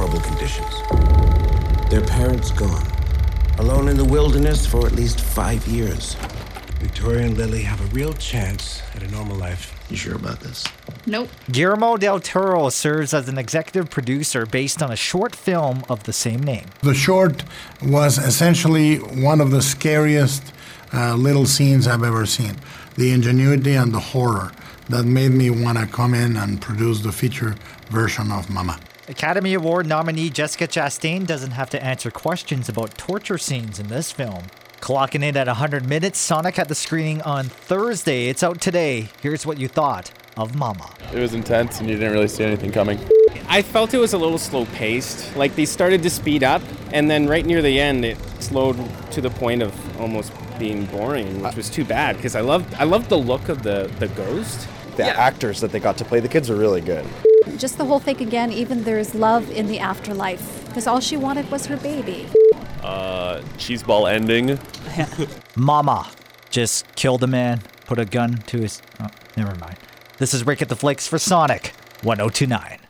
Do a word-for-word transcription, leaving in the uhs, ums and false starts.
horrible conditions. Their parents gone. Alone in the wilderness for at least five years. Victoria and Lily have a real chance at a normal life. You sure about this? Nope. Guillermo del Toro serves as an executive producer based on a short film of the same name. The short was essentially one of the scariest uh, little scenes I've ever seen. The ingenuity and the horror that made me want to come in and produce the feature version of Mama. Academy Award nominee Jessica Chastain doesn't have to answer questions about torture scenes in this film. Clocking in at one hundred minutes, Sonic had the screening on Thursday. It's out today. Here's what you thought of Mama. It was intense and you didn't really see anything coming. I felt it was a little slow paced. Like they started to speed up and then right near the end it slowed to the point of almost being boring, which was too bad because I loved I loved the look of the, the ghost. The yeah. actors that they got to play, the kids are really good. Just the whole thing again, even there's love in the afterlife because all she wanted was her baby. Uh, cheeseball ending. Mama just killed a man, put a gun to his... Oh, never mind. This is Rick at the Flicks for Sonic one oh two point nine.